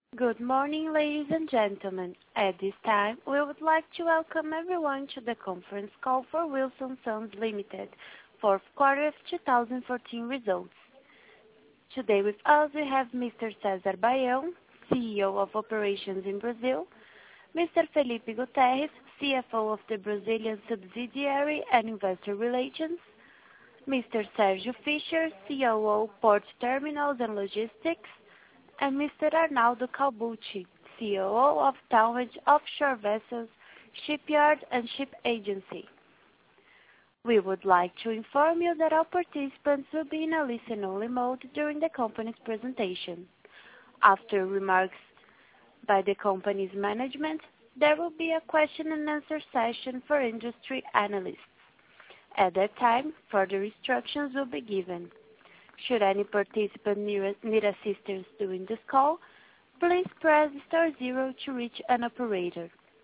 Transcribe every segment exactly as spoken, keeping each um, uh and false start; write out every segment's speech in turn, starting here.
Good morning, ladies and gentlemen. At this time, we would like to welcome everyone to the conference call for Wilson Sons Limited, fourth quarter of two thousand fourteen results. Today with us we have Mister César Baião, C E O of Operations in Brazil, Mister Felipe Guterres, C F O of the Brazilian subsidiary and Investor Relations, Mister Sérgio Fischer, C O O Port Terminals and Logistics, and Mister Arnaldo Calbucci, C O O of Towage Offshore Vessels, Shipyard and Ship Agency. We would like to inform you that all participants will be in a listen-only mode during the company's presentation. After remarks by the company's management, there will be a question and answer session for industry analysts. At that time, further instructions will be given. Should any participant need assistance during this call, please press star zero to reach an operator.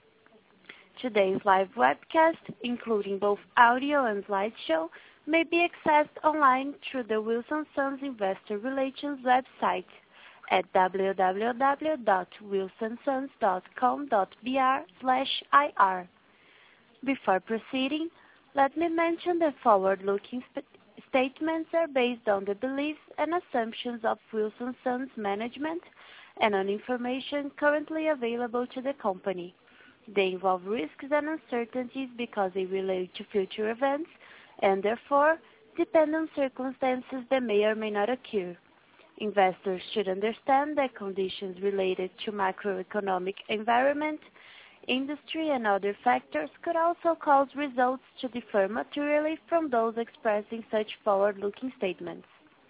Today's live webcast, including both audio and slideshow, may be accessed online through the Wilson Sons Investor Relations website at w w w dot wilson sons dot com dot b r slash i r. Before proceeding, let me mention that forward-looking statements are based on the beliefs and assumptions of Wilson Sons management and on information currently available to the company. They involve risks and uncertainties because they relate to future events and therefore depend on circumstances that may or may not occur. Investors should understand that conditions related to macroeconomic environment, industry and other factors could also cause results to differ materially from those expressed in such forward-looking statements.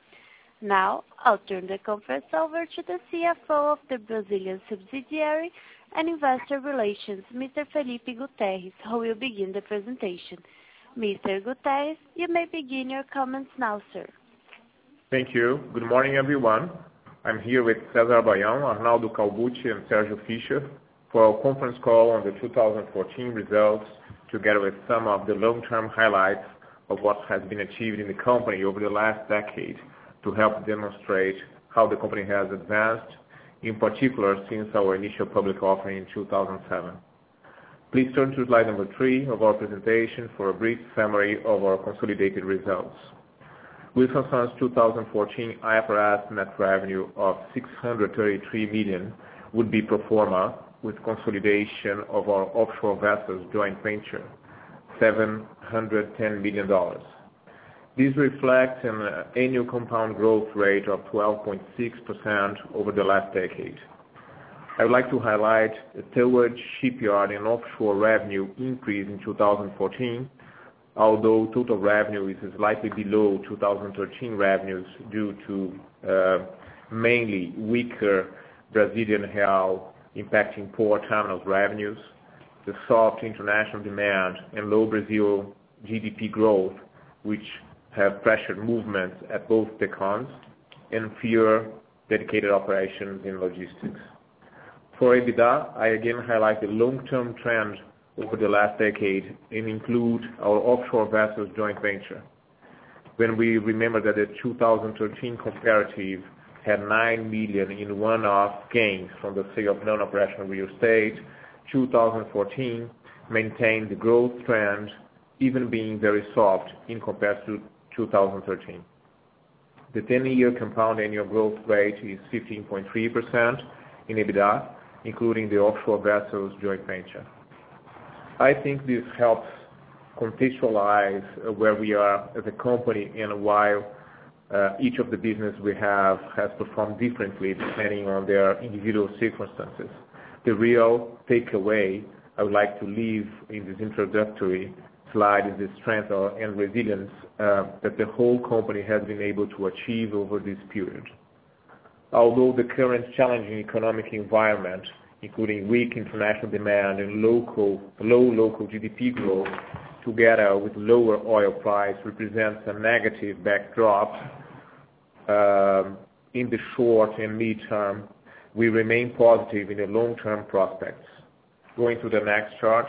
Now, I'll turn the conference over to the C F O of the Brazilian subsidiary and Investor Relations, Mister Felipe Guterres, who will begin the presentation. Mister Guterres, you may begin your comments now, sir. Thank you. Good morning, everyone. I'm here with César Baião, Arnaldo Calbucci, and Sérgio Fischer for our conference call on the two thousand fourteen results, together with some of the long-term highlights of what has been achieved in the company over the last decade to help demonstrate how the company has advanced, in particular since our initial public offering in two thousand seven. Please turn to slide number three of our presentation for a brief summary of our consolidated results. Wilson Sons two thousand fourteen I F R S net revenue of six hundred thirty-three million dollars would be pro forma with consolidation of our offshore vessels joint venture, seven hundred ten million dollars. This reflects an annual compound growth rate of twelve point six percent over the last decade. I would like to highlight the towage, shipyard, and offshore revenue increase in two thousand fourteen, although total revenue is slightly below two thousand thirteen revenues due to uh, mainly weaker Brazilian real impacting port terminals revenues, the soft international demand, and low Brazil G D P growth, which have pressured movements at both the cons, and fewer dedicated operations in logistics. For EBITDA, I again highlight the long-term trend over the last decade and include our offshore vessels joint venture. When we remember that the two thousand thirteen comparative had nine million dollars in one-off gains from the sale of non-operational real estate, two thousand fourteen maintained the growth trend, even being very soft in comparison to two thousand thirteen. The ten-year compound annual growth rate is fifteen point three percent in EBITDA, including the offshore vessels joint venture. I think this helps contextualize where we are as a company and why Uh, each of the business we have has performed differently depending on their individual circumstances. The real takeaway I would like to leave in this introductory slide is the strength and resilience uh, that the whole company has been able to achieve over this period. Although the current challenging economic environment, including weak international demand and local, low local G D P growth, together with lower oil price, represents a negative backdrop uh, in the short and mid-term, we remain positive in the long-term prospects. Going to the next chart,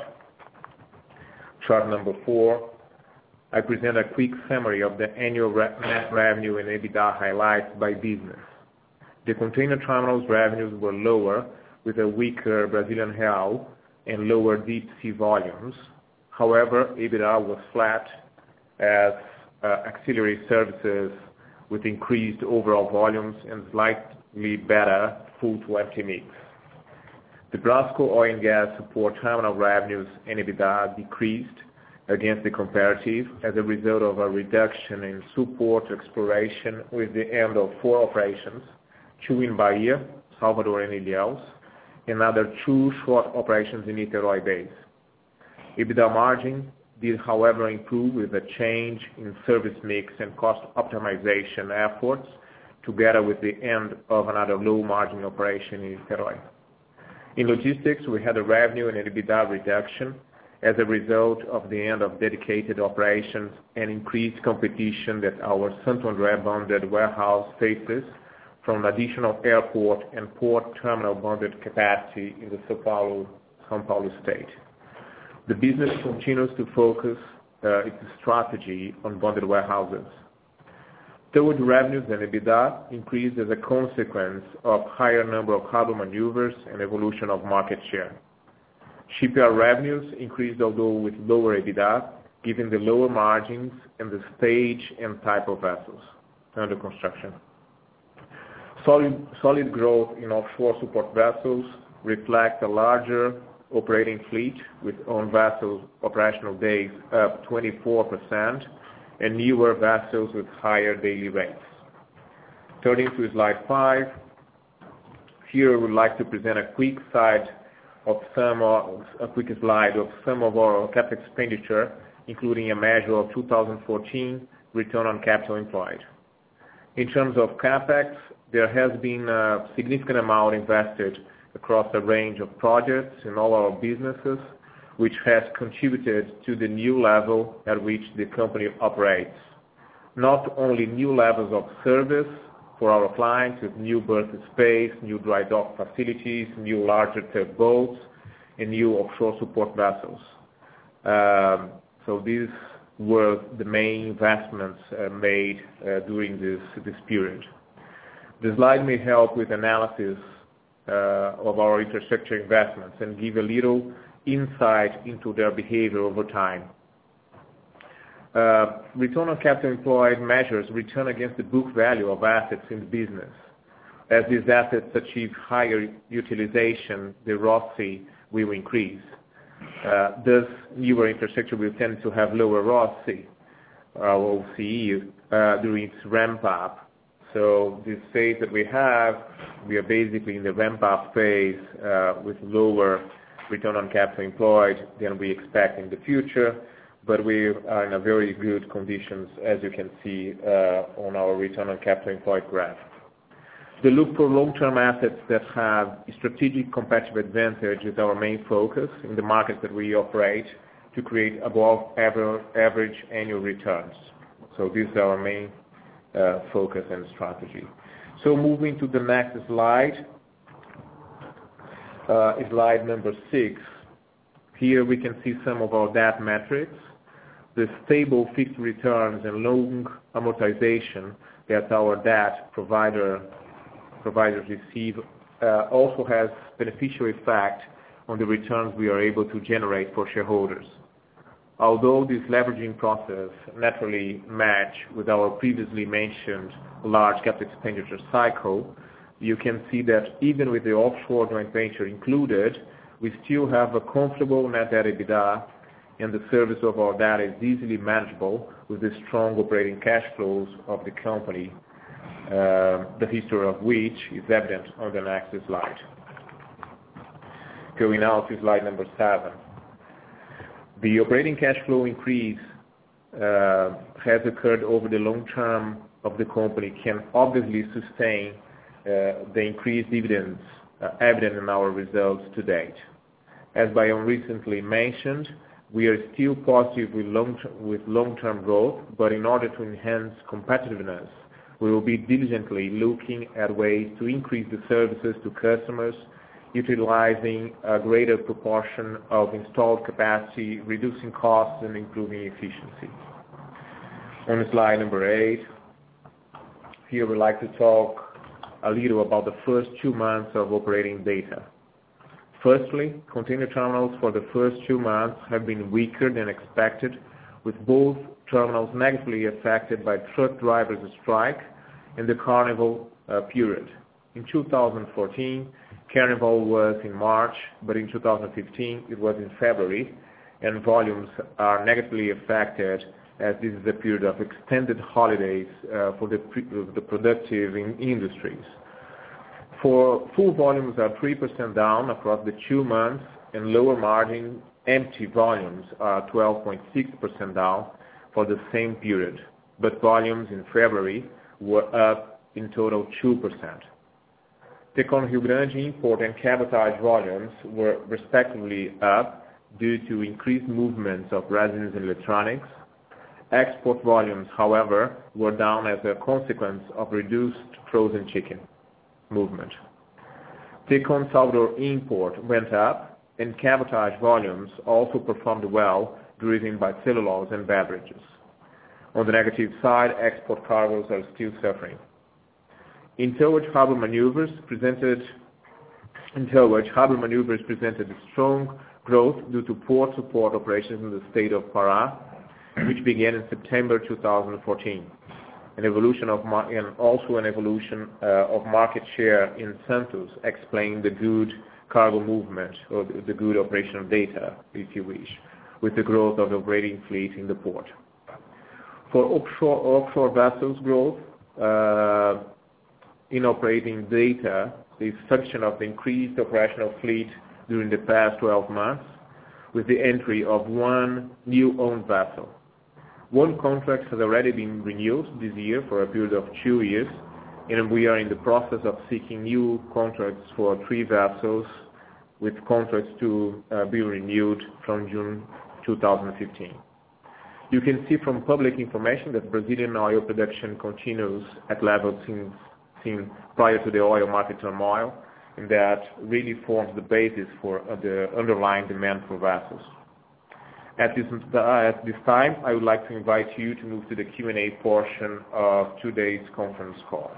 chart number four, I present a quick summary of the annual re- net revenue and EBITDA highlights by business. The container terminals revenues were lower with a weaker Brazilian real and lower deep sea volumes. However, EBITDA was flat as uh, auxiliary services with increased overall volumes and slightly better full to empty mix. The Brasco oil and gas support terminal revenues and EBITDA decreased against the comparative as a result of a reduction in support exploration with the end of four operations, two in Bahia, Salvador and Ilhéus, and other two short operations in Niterói base. EBITDA margin did, however, improve with a change in service mix and cost optimization efforts, together with the end of another low-margin operation in Niterói. In logistics, we had a revenue and an EBITDA reduction as a result of the end of dedicated operations and increased competition that our Santo André bonded warehouse faces from additional airport and port terminal bonded capacity in the São Paulo, São Paulo state. The business continues to focus uh, its strategy on bonded warehouses. Third, revenues and EBITDA increased as a consequence of higher number of cargo maneuvers and evolution of market share. Shipyard revenues increased, although with lower EBITDA, given the lower margins and the stage and type of vessels under construction. Solid, solid growth in offshore support vessels reflect a larger operating fleet with own vessels operational days up twenty-four percent and newer vessels with higher daily rates. Turning to slide five, here we would like to present a quick side of some of, a quick slide of some of our capital expenditure, including a measure of two thousand fourteen return on capital employed. In terms of capex, there has been a significant amount invested across a range of projects in all our businesses, which has contributed to the new level at which the company operates. Not only new levels of service for our clients with new berth space, new dry dock facilities, new larger tugboats, and new offshore support vessels. Um, so these were the main investments uh, made uh, during this, this period. The slide may help with analysis uh, of our infrastructure investments and give a little insight into their behavior over time. Uh, return on capital employed measures return against the book value of assets in the business. As these assets achieve higher utilization, the R O C E will increase. Uh, thus, newer infrastructure will tend to have lower R O C E, uh, O C E, uh, during its ramp-up. So this phase that we have, we are basically in the ramp-up phase uh, with lower return on capital employed than we expect in the future, but we are in a very good conditions, as you can see uh, on our return on capital employed graph. The look for long-term assets that have strategic competitive advantage is our main focus in the markets that we operate to create above average annual returns. So this is our main uh, focus and strategy. So moving to the next slide, uh, slide number six. Here we can see some of our debt metrics. The stable fixed returns and long amortization that our debt provider providers receive uh, also has beneficial effect on the returns we are able to generate for shareholders. Although this leveraging process naturally match with our previously mentioned large capital expenditure cycle, you can see that even with the offshore joint venture included, we still have a comfortable net debt EBITDA, and the service of our debt is easily manageable with the strong operating cash flows of the company, uh, the history of which is evident on the next slide. Going now to slide number seven. The operating cash flow increase uh, has occurred over the long term of the company can obviously sustain uh, the increased dividends uh, evident in our results to date. As Bayon recently mentioned, we are still positive with long with long-term growth, but in order to enhance competitiveness, we will be diligently looking at ways to increase the services to customers, utilizing a greater proportion of installed capacity, reducing costs and improving efficiency. On slide number eight, here we'd like to talk a little about the first two months of operating data. Firstly, container terminals for the first two months have been weaker than expected, with both terminals negatively affected by truck drivers' strike and the Carnival uh, period. In two thousand fourteen, Carnival was in March, but in two thousand fifteen it was in February, and volumes are negatively affected as this is a period of extended holidays uh, for the, pre- the productive in industries. For full volumes are three percent down across the two months, and lower margin empty volumes are twelve point six percent down for the same period, but volumes in February were up in total two percent. Tecon Rio Grande import and cabotage volumes were respectively up due to increased movements of resins and electronics. Export volumes, however, were down as a consequence of reduced frozen chicken movement. Tecon Salvador import went up, and cabotage volumes also performed well, driven by cellulose and beverages. On the negative side, export cargoes are still suffering. In towage harbor maneuvers presented in towage harbor maneuvers presented strong growth due to port support operations in the state of Pará, which began in September two thousand fourteen. An evolution of mar- and also an evolution uh, of market share in Santos explain the good cargo movement or the, the good operational data, if you wish, with the growth of the operating fleet in the port. For offshore, offshore vessels growth uh, in operating data, the function of the increased operational fleet during the past twelve months, with the entry of one new owned vessel. One contract has already been renewed this year for a period of two years, and we are in the process of seeking new contracts for three vessels, with contracts to uh, be renewed from June two thousand fifteen. You can see from public information that Brazilian oil production continues at levels seen, seen prior to the oil market turmoil, and that really forms the basis for uh, the underlying demand for vessels. At this, uh, at this time, I would like to invite you to move to the Q and A portion of today's conference call.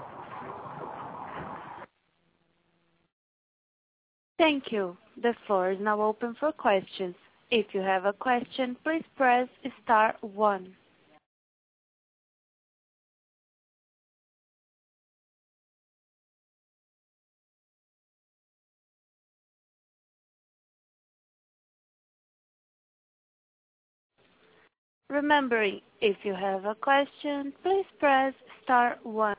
Thank you. The floor is now open for questions. If you have a question, please press star one. Remembering, if you have a question, please press star one.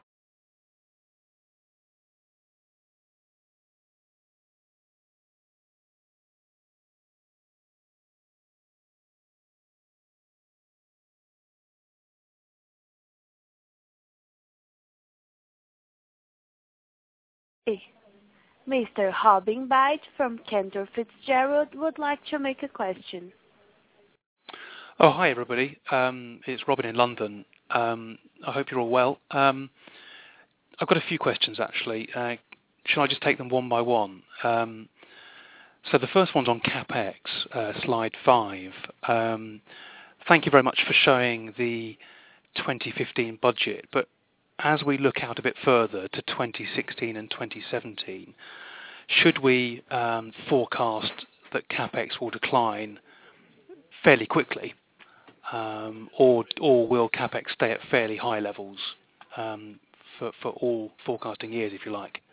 Mister Robin Byte from Cantor Fitzgerald would like to make a question. Oh, hi everybody. Um, it's Robin in London. Um, I hope you're all well. Um, I've got a few questions actually. Uh, shall I just take them one by one? Um, so the first one's on CapEx, uh, slide five. Um, thank you very much for showing the twenty fifteen budget, but as we look out a bit further to twenty sixteen and twenty seventeen, should we um, forecast that CapEx will decline fairly quickly, um, or or will CapEx stay at fairly high levels um, for for all forecasting years, if you like?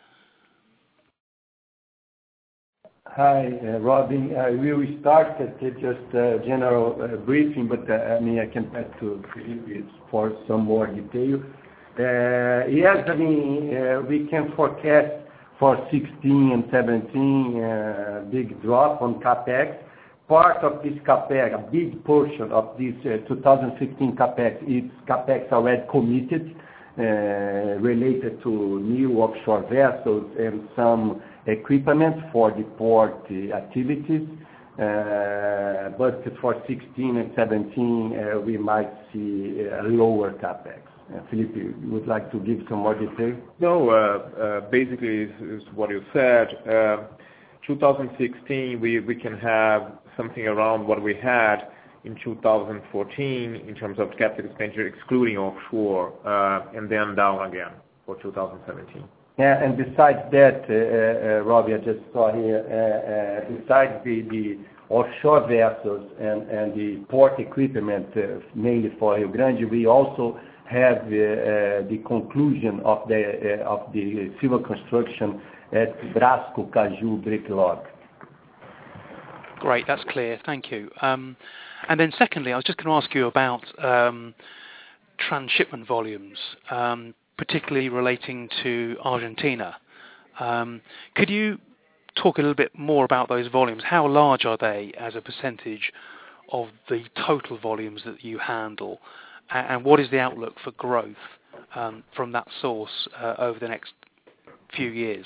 Hi, uh, Robin. I will start at just a general uh, briefing, but uh, I mean I can pass to Felipe for some more detail. Uh, yes, I mean, uh, we can forecast for sixteen and seventeen uh, big drop on CapEx. Part of this CapEx, a big portion of this uh, two thousand fifteen CapEx, is CapEx already committed, uh, related to new offshore vessels and some equipment for the port uh, activities. Uh, but for sixteen and seventeen, uh, we might see a lower CapEx. Uh, Felipe, you would like to give some more detail? No, uh, uh, basically is, is what you said. Uh, two thousand sixteen, we, we can have something around what we had in two thousand fourteen in terms of capital expenditure, excluding offshore, uh, and then down again for two thousand seventeen. Yeah, and besides that, uh, uh, Robbie, I just saw here, uh, uh, besides the, the offshore vessels and, and the port equipment, uh, mainly for Rio Grande, we also have uh, uh, the conclusion of the uh, of the civil construction at Brasco Caju Breaklog. Great, that's clear. Thank you. Um, and then secondly, I was just going to ask you about um, transshipment volumes, um, particularly relating to Argentina. Um, could you talk a little bit more about those volumes? How large are they as a percentage of the total volumes that you handle? And what is the outlook for growth um, from that source uh, over the next few years?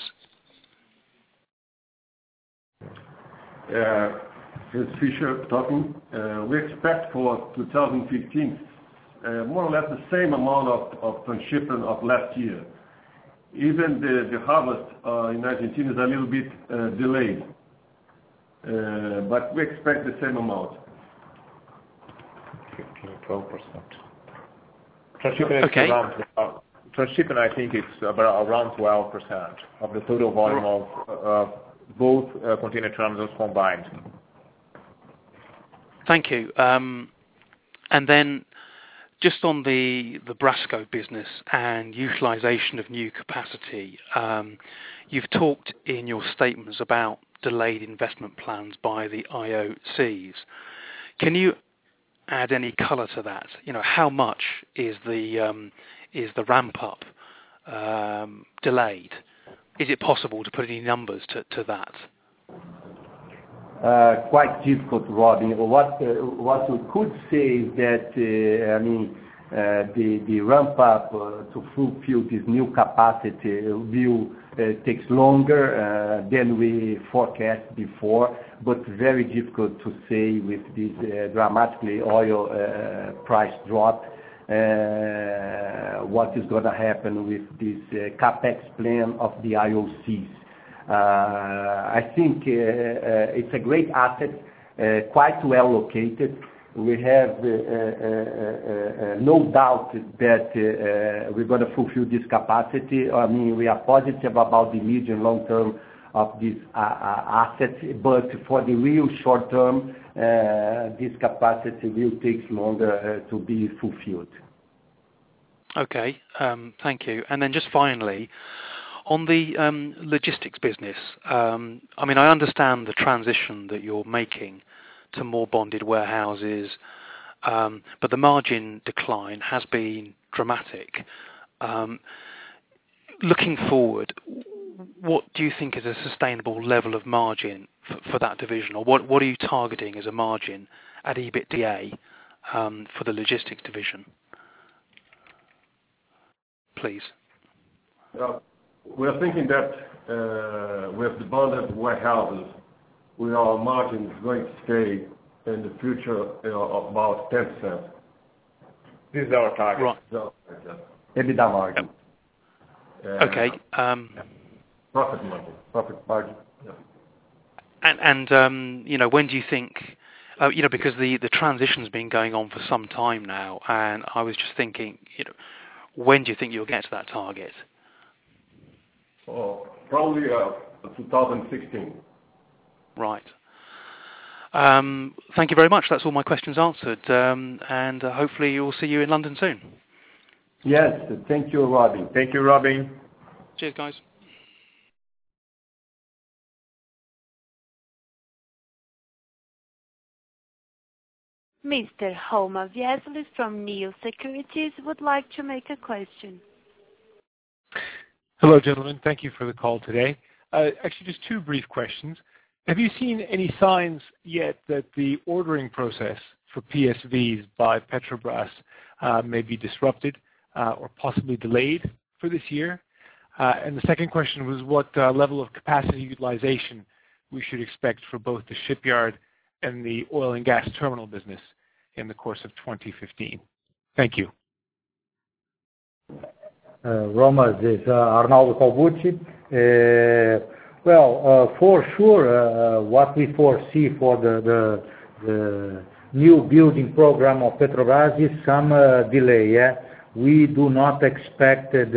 Uh, Here's Fischer talking. Uh, we expect for two thousand fifteen uh, more or less the same amount of, of transshipment of last year. Even the, the harvest uh, in Argentina is a little bit uh, delayed, uh, but we expect the same amount. fifteen, twelve percent. Transshipment, okay. is around, uh, transshipment, I think it's about around twelve percent of the total volume of uh, both uh, container terminals combined. Thank you. Um, and then just on the, the Brasco business and utilization of new capacity, um, you've talked in your statements about delayed investment plans by the I O Cs. Can you add any colour to that? You know, how much is the um, is the ramp up um, delayed? Is it possible to put any numbers to, to that? Uh, quite difficult, Robin. What uh, what we could say is that uh, I mean uh, the the ramp up uh, to fulfill this new capacity will uh, takes longer uh, than we forecast before, but very difficult to say with this uh, dramatically oil uh, price drop. Uh, what is going to happen with this uh, capex plan of the I O Cs? Uh, I think uh, uh, it's a great asset, uh, quite well located. We have uh, uh, uh, uh, no doubt that uh, uh, we're going to fulfill this capacity. I mean, we are positive about the medium long term of this uh, uh, asset, but for the real short term, uh, this capacity will take longer uh, to be fulfilled. Okay, um, thank you. And then just finally, on the um, logistics business, um, I mean, I understand the transition that you're making to more bonded warehouses, um, but the margin decline has been dramatic. Um, looking forward, what do you think is a sustainable level of margin for, for that division, or what, what are you targeting as a margin at EBITDA um, for the logistics division? Please. Uh, we are thinking that uh, with the bonded warehouses, we, our margin is going to stay in the future you know, about ten percent. This is our target. Right. So, EBITDA margin. uh, Okay. Um, yeah. Profit margin. Profit margin. Yeah. and and um, you know, when do you think? Uh, you know, because the the transition's been going on for some time now, and I was just thinking, you know, when do you think you'll get to that target? Oh, probably uh, two thousand sixteen. Right. Um, thank you very much. That's all my questions answered, um, and uh, hopefully we'll see you in London soon. Yes, thank you, Robin. Thank you, Robin. Cheers, guys. Mister Homa Vieslis from Neo Securities would like to make a question. Hello, gentlemen. Thank you for the call today. Uh, actually, just two brief questions. Have you seen any signs yet that the ordering process for P S Vs by Petrobras uh, may be disrupted uh, or possibly delayed for this year? Uh, and the second question was what uh, level of capacity utilization we should expect for both the shipyard and the oil and gas terminal business in the course of twenty fifteen. Thank you. Uh, Roma, this is uh, Arnaldo Calbucci. Uh, well, uh, for sure, uh, what we foresee for the, the, the new building program of Petrobras is some uh, delay. Yeah? We do not expect uh, the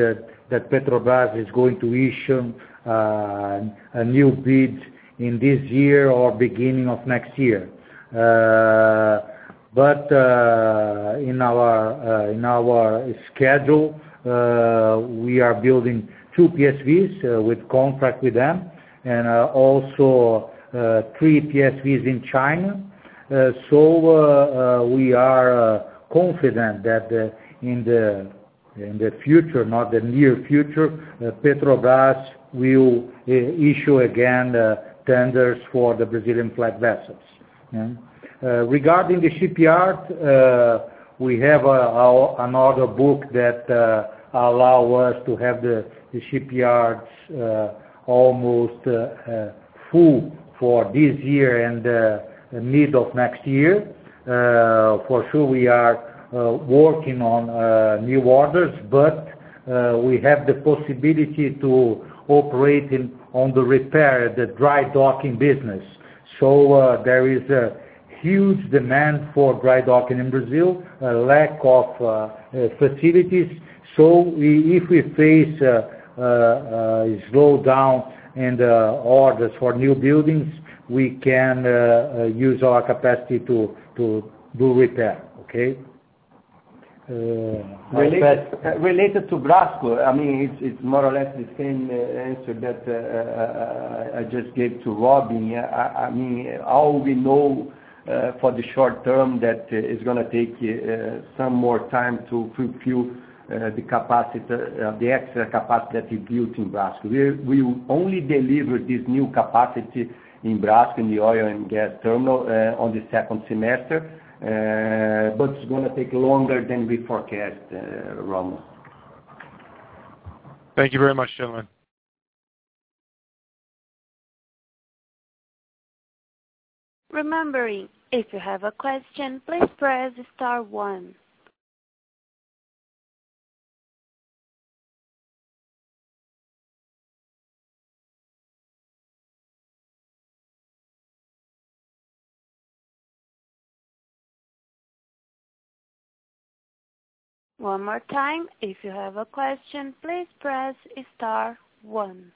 that Petrobras is going to issue uh, a new bid in this year or beginning of next year. Uh, but uh, in our uh, in our schedule, uh, we are building two P S Vs uh, with contract with them, and uh, also uh, three P S Vs in China. Uh, so uh, uh, we are uh, confident that uh, in the in the future, not the near future, uh, Petrobras will uh, issue again uh, tenders for the Brazilian flag vessels. Yeah. Uh, regarding the shipyard, uh, we have a, a, another book that uh, allow us to have the, the shipyards uh, almost uh, uh, full for this year and uh, mid of next year. Uh, for sure, we are uh, working on uh, new orders, but uh, we have the possibility to operate in, on the repair, the dry docking business. So uh, there is a huge demand for dry docking in Brazil, a lack of uh, uh, facilities. So we, if we face uh, uh, a slowdown in the orders for new buildings, we can uh, uh, use our capacity to, to do repair, okay? Uh, related, uh, related to Brasco, I mean, it's, it's more or less the same uh, answer that uh, uh, I just gave to Robin. I, I mean, all we know uh, for the short term that uh, it's going to take uh, some more time to fulfill uh, the capacity, uh, the extra capacity that we built in Brasco. We, we will only deliver this new capacity in Brasco, in the oil and gas terminal, uh, on the second semester. Uh, but it's going to take longer than we forecast, uh, Roman. Thank you very much, gentlemen. Remembering, if you have a question, please press star one. One more time, if you have a question, please press star one.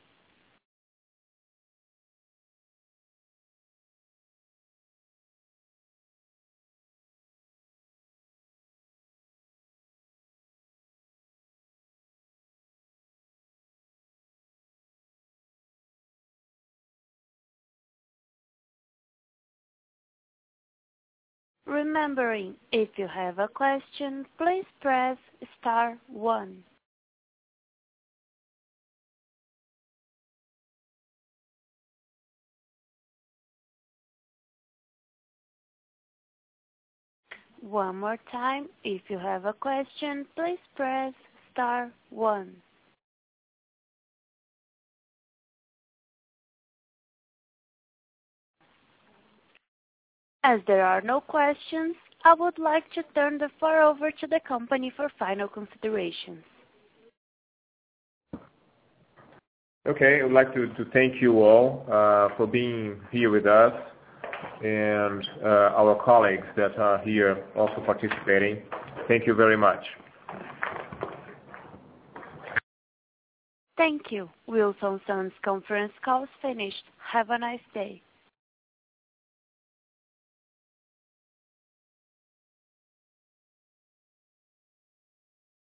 Remembering, if you have a question, please press star one. One more time, if you have a question, please press star one. As there are no questions, I would like to turn the floor over to the company for final considerations. Okay, I would like to, to thank you all uh, for being here with us, and uh, our colleagues that are here also participating. Thank you very much. Thank you. Wilson Sons conference call is finished. Have a nice day.